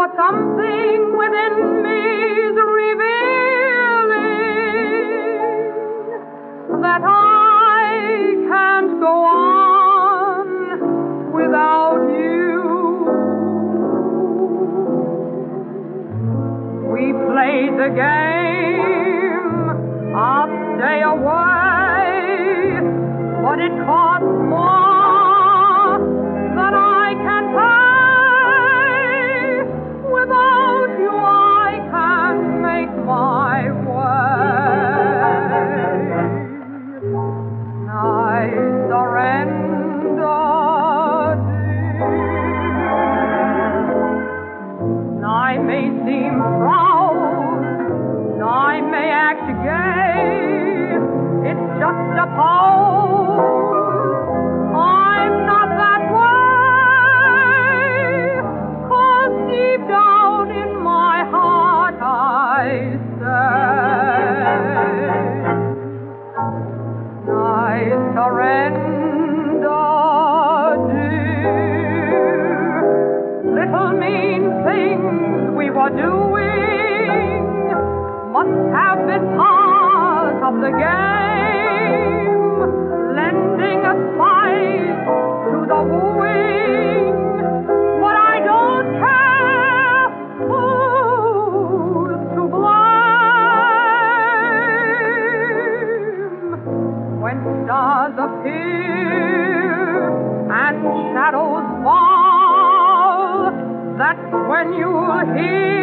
something within me's revealing that I can't go on without you. We played the game of stay away, but it cost more than I can pay. Without you I can't make my way. I surrender, dear. I may seem proud, I may act gay, it's just a pose. I'm not that way, 'cause deep down in my heart I say I surrender, dear. Little mean things we were doing must have been part of the game, lending a spice to the wooing. But I don't care who's to blame. When stars appear and shadows fall, that's when you'll hear